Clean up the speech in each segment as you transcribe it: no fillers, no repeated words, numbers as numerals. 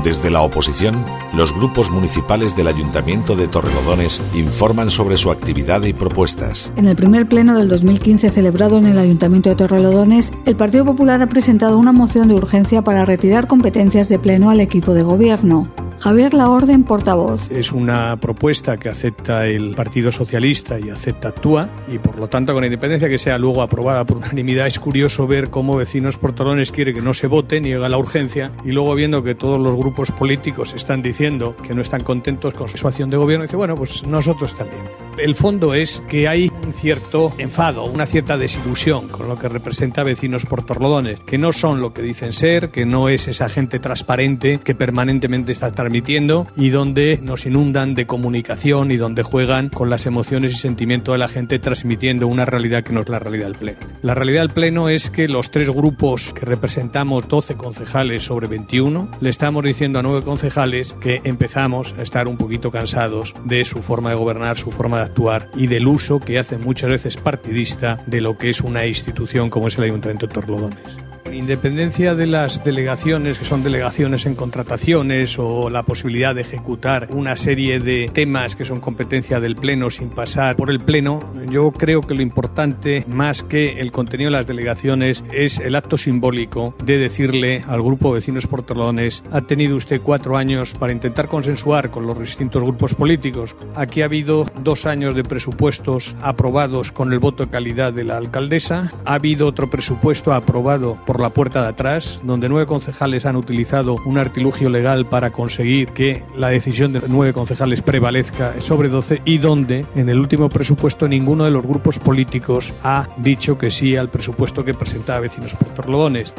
Desde la oposición, los grupos municipales del Ayuntamiento de Torrelodones informan sobre su actividad y propuestas. En el primer pleno del 2015 celebrado en el Ayuntamiento de Torrelodones, el Partido Popular ha presentado una moción de urgencia para retirar competencias de pleno al equipo de gobierno. Javier Laorden, portavoz. Es una propuesta que acepta el Partido Socialista y acepta Actúa, y por lo tanto, con independencia que sea luego aprobada por unanimidad, es curioso ver cómo Vecinos por Torrelodones quiere que no se vote, niega la urgencia, y luego viendo que todos los grupos políticos están diciendo que no están contentos con su acción de gobierno, dice, bueno, pues nosotros también. El fondo es que hay un cierto enfado, una cierta desilusión con lo que representa Vecinos por Torrelodones, que no son lo que dicen ser, que no es esa gente transparente que permanentemente está transmitiendo y donde nos inundan de comunicación y donde juegan con las emociones y sentimientos de la gente transmitiendo una realidad que no es la realidad del Pleno. La realidad del Pleno es que los tres grupos que representamos 12 concejales sobre 21, le estamos diciendo a 9 concejales que empezamos a estar un poquito cansados de su forma de gobernar, su forma de actuar y del uso que hacen muchas veces partidista de lo que es una institución como es el Ayuntamiento de Torrelodones. En independencia de las delegaciones, que son delegaciones en contrataciones o la posibilidad de ejecutar una serie de temas que son competencia del Pleno sin pasar por el Pleno, yo creo que lo importante, más que el contenido de las delegaciones, es el acto simbólico de decirle al grupo Vecinos por Torrelodones: ha tenido usted 4 años para intentar consensuar con los distintos grupos políticos. Aquí ha habido 2 años de presupuestos aprobados con el voto de calidad de la alcaldesa, ha habido otro presupuesto aprobado por la puerta de atrás, donde 9 concejales han utilizado un artilugio legal para conseguir que la decisión de 9 concejales prevalezca sobre 12 y donde en el último presupuesto ninguno de los grupos políticos ha dicho que sí al presupuesto que presentaba Vecinos por Torrelodones.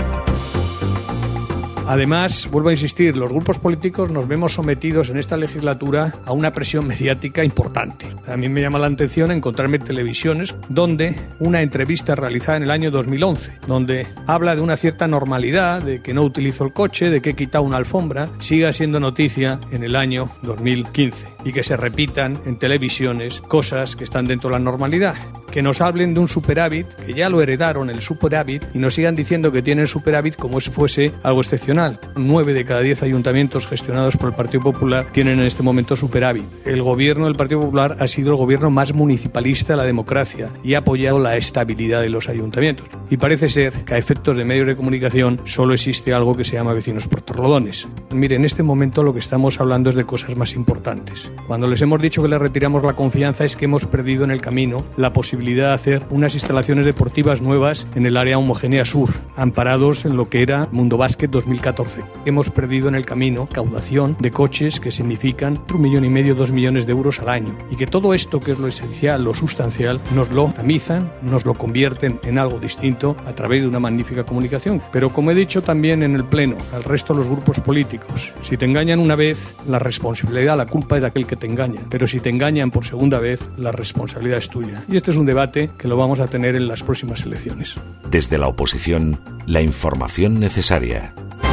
Además, vuelvo a insistir, los grupos políticos nos vemos sometidos en esta legislatura a una presión mediática importante. A mí me llama la atención encontrarme en televisiones donde una entrevista realizada en el año 2011, donde habla de una cierta normalidad, de que no utilizo el coche, de que he quitado una alfombra, siga siendo noticia en el año 2015 y que se repitan en televisiones cosas que están dentro de la normalidad. Que nos hablen de un superávit, que ya lo heredaron el superávit, y nos sigan diciendo que tienen superávit como si fuese algo excepcional. 9 de cada 10 ayuntamientos gestionados por el Partido Popular tienen en este momento superávit. El gobierno del Partido Popular ha sido el gobierno más municipalista de la democracia y ha apoyado la estabilidad de los ayuntamientos. Y parece ser que a efectos de medios de comunicación solo existe algo que se llama Vecinos por Torrelodones. Mire, en este momento lo que estamos hablando es de cosas más importantes. Cuando les hemos dicho que les retiramos la confianza es que hemos perdido en el camino la posibilidad de hacer unas instalaciones deportivas nuevas en el área homogénea sur, amparados en lo que era Mundo Básquet 2014. Hemos perdido en el camino recaudación de coches que significan 1,5 millones, 2 millones de euros al año. Y que todo esto, que es lo esencial, lo sustancial, nos lo tamizan, nos lo convierten en algo distinto a través de una magnífica comunicación. Pero como he dicho también en el Pleno, al resto de los grupos políticos, si te engañan una vez, la responsabilidad, la culpa es de aquel que te engaña. Pero si te engañan por segunda vez, la responsabilidad es tuya. Y este es un debate que lo vamos a tener en las próximas elecciones. Desde la oposición, la información necesaria.